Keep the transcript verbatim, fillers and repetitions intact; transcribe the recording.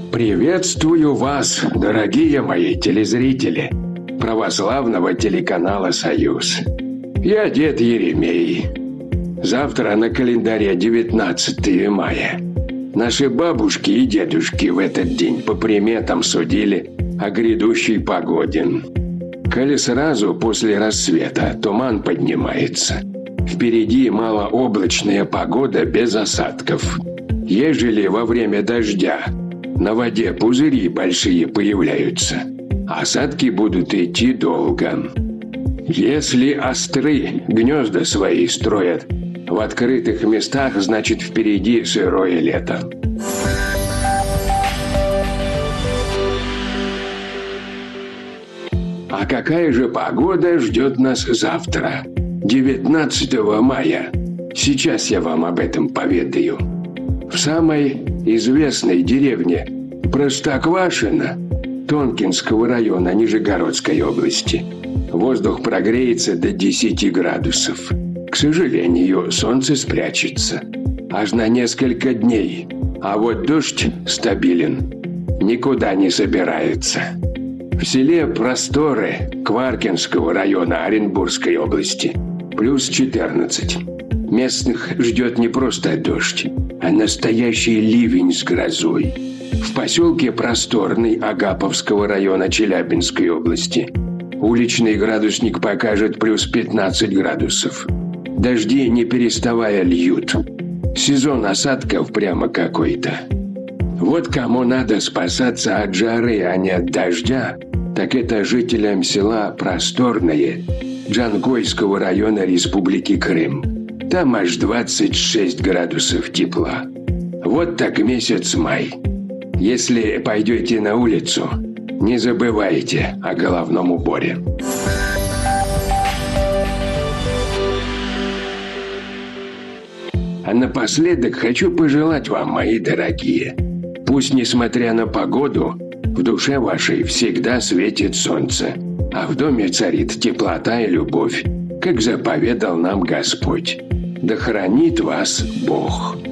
Приветствую вас, дорогие мои телезрители православного телеканала «Союз». Я дед Еремей. Завтра на календаре девятнадцатое мая. Наши бабушки и дедушки в этот день по приметам судили о грядущей погоде. Коли сразу после рассвета туман поднимается, впереди малооблачная погода без осадков. Ежели во время дождя на воде пузыри большие появляются, осадки будут идти долго. Если остры гнезда свои строят в открытых местах, значит впереди сырое лето. А какая же погода ждет нас завтра, девятнадцатого мая? Сейчас я вам об этом поведаю. В самой известной деревне Простоквашино Тонкинского района Нижегородской области воздух прогреется до десяти градусов. К сожалению, солнце спрячется аж на несколько дней, а вот дождь стабилен, никуда не собирается. В селе Просторы Кваркинского района Оренбургской области плюс четырнадцать. Местных ждет не просто дождь, а настоящий ливень с грозой. В поселке Просторный Агаповского района Челябинской области уличный градусник покажет плюс пятнадцать градусов. Дожди не переставая льют. Сезон осадков прямо какой-то. Вот кому надо спасаться от жары, а не от дождя, так это жителям села Просторное Джангойского района Республики Крым. Там аж двадцать шесть градусов тепла. Вот так месяц май. Если пойдете на улицу, не забывайте о головном уборе. А напоследок хочу пожелать вам, мои дорогие, пусть, несмотря на погоду, в душе вашей всегда светит солнце, а в доме царит теплота и любовь, как заповедал нам Господь. Да хранит вас Бог.